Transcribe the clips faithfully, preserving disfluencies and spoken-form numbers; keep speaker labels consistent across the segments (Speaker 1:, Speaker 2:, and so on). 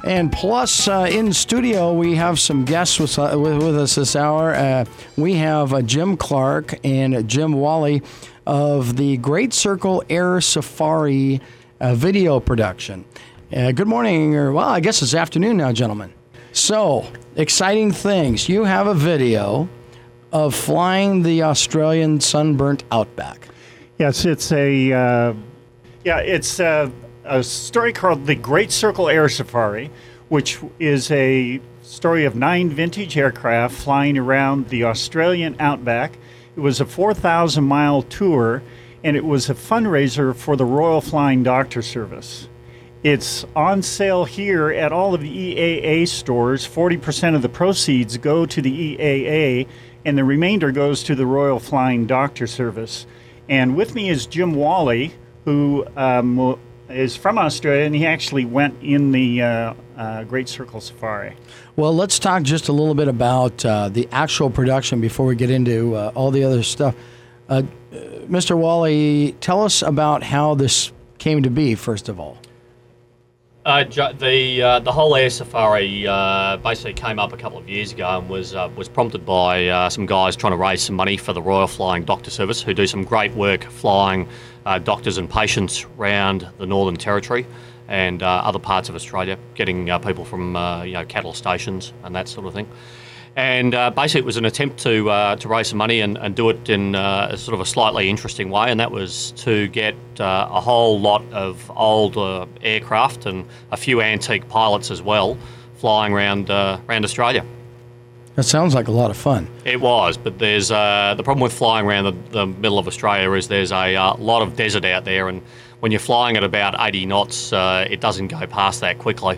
Speaker 1: And plus, uh, in studio, we have some guests with, uh, with, with us this hour. Uh, we have uh, Jim Clark and Jim Wally of the Great Circle Air Safari uh, video production. Uh, good morning, or well, I guess it's afternoon now, gentlemen. So, exciting things. You have a video of flying the Australian sunburnt outback.
Speaker 2: Yes, it's a uh, yeah, it's a, a story called the Great Circle Air Safari, which is a story of nine vintage aircraft flying around the Australian outback. It was a four thousand mile tour, and it was a fundraiser for the Royal Flying Doctor Service. It's on sale here at all of the E A A stores. forty percent of the proceeds go to the E A A, and the remainder goes to the Royal Flying Doctor Service. And with me is Jim Wally, who um, is from Australia, and he actually went in the uh, uh, Great Circle Safari.
Speaker 1: Well, let's talk just a little bit about uh, the actual production before we get into uh, all the other stuff. Uh, Mister Wally, tell us about how this came to be, first of all.
Speaker 3: Uh, the uh, the whole air safari uh, basically came up a couple of years ago and was uh, was prompted by uh, some guys trying to raise some money for the Royal Flying Doctor Service, who do some great work flying uh, doctors and patients around the Northern Territory and uh, other parts of Australia, getting uh, people from uh, you know cattle stations and that sort of thing. And uh, basically, it was an attempt to uh, to raise some money and, and do it in uh, a sort of a slightly interesting way, and that was to get uh, a whole lot of old uh, aircraft and a few antique pilots as well flying around uh, around Australia.
Speaker 1: That sounds like a lot of fun.
Speaker 3: It was, but there's uh, the problem with flying around the, the middle of Australia is there's a uh, lot of desert out there, and when you're flying at about eighty knots, uh, it doesn't go past that quickly.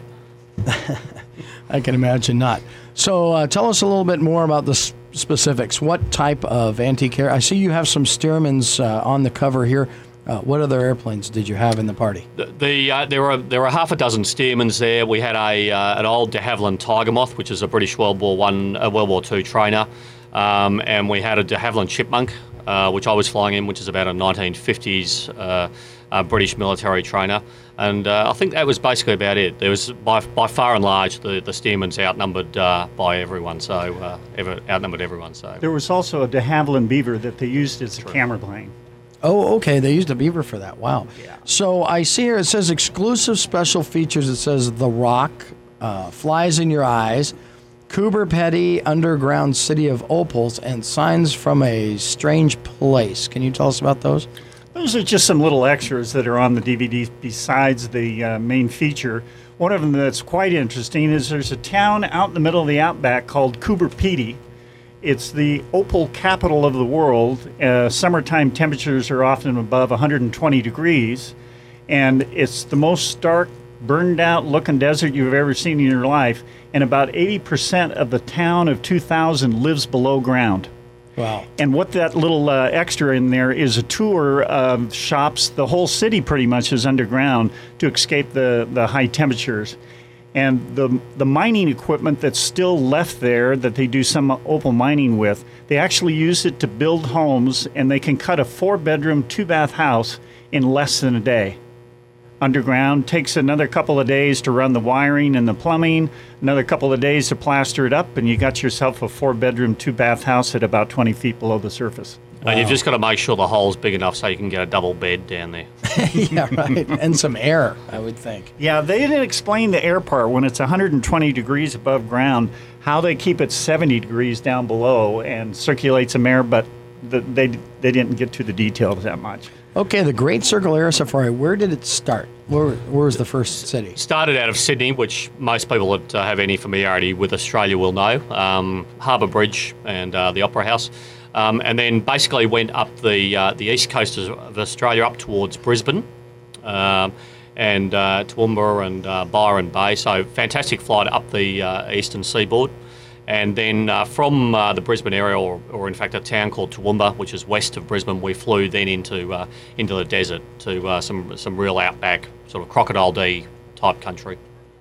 Speaker 1: I can imagine not. So uh, tell us a little bit more about the s- specifics. What type of antique air? I see you have some Stearmans uh, on the cover here. Uh, what other airplanes did you have in the party?
Speaker 3: The, the uh, there were there were half a dozen Stearmans there. We had a uh, an old de Havilland Tiger Moth, which is a British World War One, uh, World War Two trainer, um, and we had a de Havilland Chipmunk, uh, which I was flying in, which is about a nineteen fifties uh, uh, British military trainer. And uh, I think that was basically about it. There was by by far and large the the Stearmans outnumbered uh, by everyone, so uh, ever, outnumbered everyone. So
Speaker 2: there was also a de Havilland Beaver that they used as a
Speaker 3: True.
Speaker 2: camera plane.
Speaker 1: Oh, okay. They used a Beaver for that. Wow.
Speaker 2: Yeah.
Speaker 1: So I see here it says exclusive special features. It says The Rock, uh, Flies in Your Eyes, Coober Pedy, Underground City of Opals, and Signs from a Strange Place. Can you tell us about those?
Speaker 2: Those are just some little extras that are on the D V D besides the uh, main feature. One of them that's quite interesting is there's a town out in the middle of the outback called Coober Pedy. It's the opal capital of the world. Uh, summertime temperatures are often above one hundred twenty degrees, and it's the most stark, burned out looking desert you've ever seen in your life, and about eighty percent of the town of two thousand lives below ground.
Speaker 1: Wow.
Speaker 2: And what that little uh, extra in there is a tour of shops. The whole city pretty much is underground to escape the, the high temperatures. And the the mining equipment that's still left there that they do some opal mining with, they actually use it to build homes, and they can cut a four-bedroom, two-bath house in less than a day. Underground takes another couple of days to run the wiring and the plumbing, another couple of days to plaster it up, and you got yourself a four-bedroom, two-bath house at about twenty feet below the surface.
Speaker 3: Wow. And you've just got to make sure the hole's big enough so you can get a double bed down there.
Speaker 1: Yeah, right. And some air, I would think.
Speaker 2: Yeah, they didn't explain the air part when it's one hundred twenty degrees above ground, how they keep it seventy degrees down below and circulate some air, but the, they they didn't get to the details that much.
Speaker 1: Okay, the Great Circle Air Safari, where did it start? Where, where was the first city?
Speaker 3: Started out of Sydney, which most people that uh, have any familiarity with Australia will know, um, Harbour Bridge and uh, the Opera House. Um, and then basically went up the uh, the east coast of Australia up towards Brisbane um, and uh, Toowoomba and uh, Byron Bay. So fantastic flight up the uh, eastern seaboard. And then uh, from uh, the Brisbane area, or, or in fact a town called Toowoomba, which is west of Brisbane, we flew then into uh, into the desert to uh, some some real outback, sort of Crocodile Dee type country.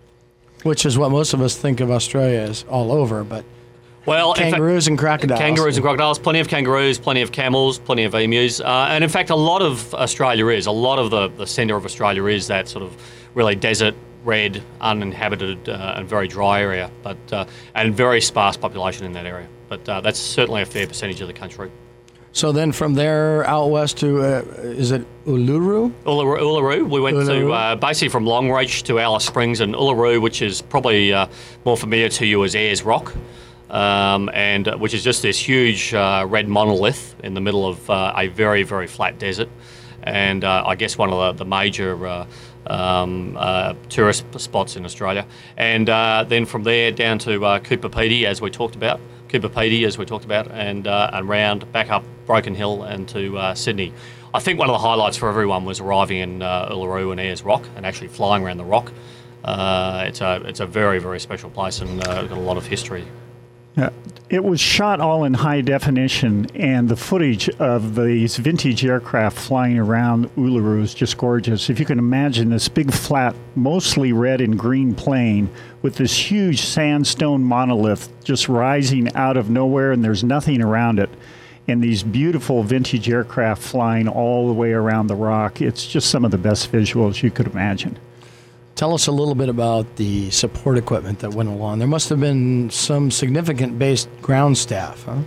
Speaker 1: Which is what most of us think of Australia as all over, but
Speaker 3: well,
Speaker 1: kangaroos
Speaker 3: fact,
Speaker 1: and crocodiles.
Speaker 3: Kangaroos and crocodiles, plenty of kangaroos, plenty of camels, plenty of emus. Uh, and in fact, a lot of Australia is, a lot of the, the centre of Australia is that sort of really desert, red, uninhabited, uh, and very dry area, but uh, and very sparse population in that area. But uh, that's certainly a fair percentage of the country.
Speaker 1: So then from there out west to, uh, is it Uluru?
Speaker 3: Uluru, Uluru. We went
Speaker 1: Uluru.
Speaker 3: to uh, basically from Longreach to Alice Springs, and Uluru, which is probably uh, more familiar to you as Ayers Rock, um, and uh, which is just this huge uh, red monolith in the middle of uh, a very, very flat desert. And uh, I guess one of the, the major uh, um, uh, tourist spots in Australia. And uh, then from there down to uh, Cooper Pedy, as we talked about, Cooper Pedy, as we talked about, and uh, and round back up Broken Hill and to uh, Sydney. I think one of the highlights for everyone was arriving in uh, Uluru and Ayers Rock and actually flying around the rock. Uh, it's a it's a very, very special place and uh, got a lot of history.
Speaker 2: Yeah, it was shot all in high definition, and the footage of these vintage aircraft flying around Uluru is just gorgeous. If you can imagine this big, flat, mostly red and green plane with this huge sandstone monolith just rising out of nowhere, and there's nothing around it, and these beautiful vintage aircraft flying all the way around the rock, it's just some of the best visuals you could imagine.
Speaker 1: Tell us a little bit about the support equipment that went along. There must have been some significant base ground staff, huh?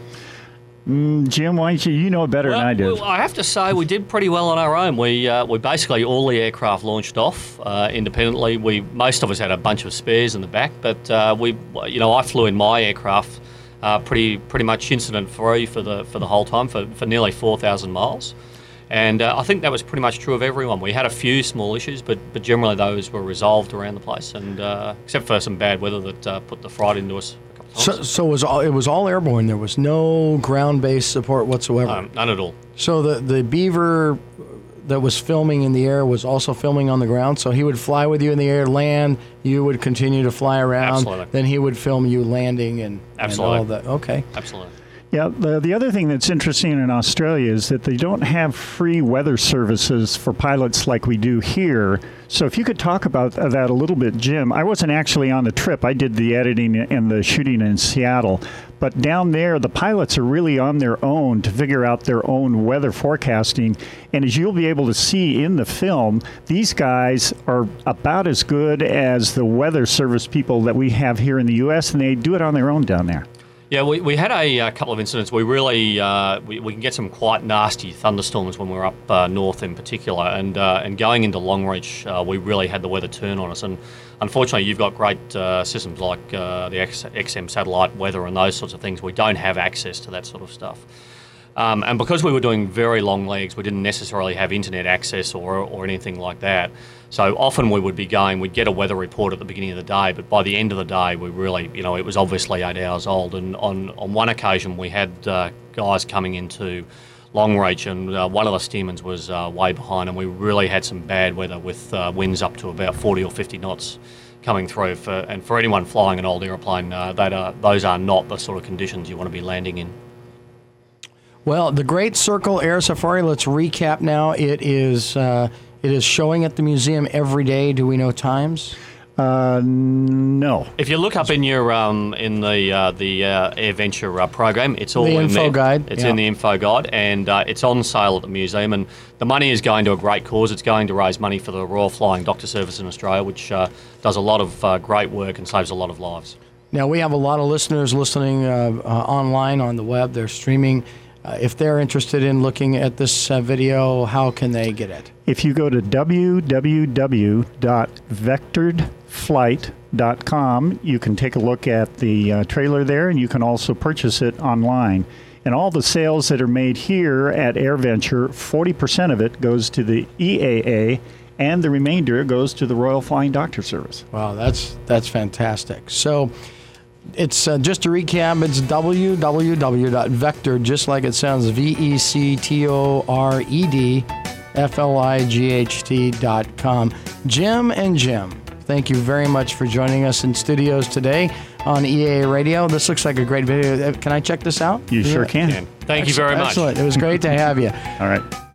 Speaker 2: Mm, Jim, why don't you, you know it better
Speaker 3: well,
Speaker 2: than I did.
Speaker 3: Well, I have to say we did pretty well on our own. We uh, we basically all the aircraft launched off uh, independently. We most of us had a bunch of spares in the back, but uh, we you know I flew in my aircraft uh, pretty pretty much incident free for the for the whole time for, for nearly four thousand miles. And uh, I think that was pretty much true of everyone. We had a few small issues, but but generally those were resolved around the place, and uh, except for some bad weather that uh, put the fright into us a couple of
Speaker 1: So,
Speaker 3: times.
Speaker 1: so it was all, it was all airborne. There was no ground-based support whatsoever.
Speaker 3: Um, none at all.
Speaker 1: So the the Beaver that was filming in the air was also filming on the ground. So he would fly with you in the air, land. You would continue to fly around.
Speaker 3: Absolutely.
Speaker 1: Then he would film you landing and, and
Speaker 3: Absolutely.
Speaker 1: all that. Okay.
Speaker 3: Absolutely.
Speaker 2: Yeah, the, the other thing that's interesting in Australia is that they don't have free weather services for pilots like we do here. So if you could talk about that a little bit, Jim. I wasn't actually on the trip. I did the editing and the shooting in Seattle. But down there, the pilots are really on their own to figure out their own weather forecasting. And as you'll be able to see in the film, these guys are about as good as the weather service people that we have here in the U S, and they do it on their own down there.
Speaker 3: Yeah, we, we had a, a couple of incidents. We really uh, we, we can get some quite nasty thunderstorms when we're up uh, north in particular, and uh, and going into Longreach, uh, we really had the weather turn on us. And unfortunately, you've got great uh, systems like uh, the X, XM satellite weather and those sorts of things. We don't have access to that sort of stuff. Um, and because we were doing very long legs, we didn't necessarily have internet access or, or anything like that. So often we would be going, we'd get a weather report at the beginning of the day, but by the end of the day, we really, you know, it was obviously eight hours old. And on, on one occasion, we had uh, guys coming into Longreach, and uh, one of the Stearmans was uh, way behind, and we really had some bad weather with uh, winds up to about forty or fifty knots coming through. For, and for anyone flying an old aeroplane, uh, that are, those are not the sort of conditions you want to be landing in.
Speaker 1: Well, the Great Circle Air Safari, let's recap now. It is uh, it is showing at the museum every day. Do we know times?
Speaker 2: Uh, no.
Speaker 3: If you look up in your um, in the uh, the uh, AirVenture uh, program, it's all
Speaker 1: The
Speaker 3: in
Speaker 1: info
Speaker 3: there.
Speaker 1: guide,
Speaker 3: It's
Speaker 1: yeah.
Speaker 3: in the info guide, and uh, it's on sale at the museum. And the money is going to a great cause. It's going to raise money for the Royal Flying Doctor Service in Australia, which uh, does a lot of uh, great work and saves a lot of lives.
Speaker 1: Now, we have a lot of listeners listening uh, uh, online on the web. They're streaming. Uh, if they're interested in looking at this uh, video, how can they get it?
Speaker 2: If you go to w w w dot vectored flight dot com, you can take a look at the uh, trailer there, and you can also purchase it online. And all the sales that are made here at AirVenture, forty percent of it goes to the E A A, and the remainder goes to the Royal Flying Doctor Service.
Speaker 1: Wow, that's that's fantastic. So it's uh, just to recap, it's w w w dot vectored, just like it sounds, V E C T O R E D F L I G H T dot com. Jim and Jim, thank you very much for joining us in studios today on E A A Radio. This looks like a great video. Can I check this out?
Speaker 2: You sure can.
Speaker 3: And thank you very much.
Speaker 1: Excellent. It was great to have you.
Speaker 2: All right.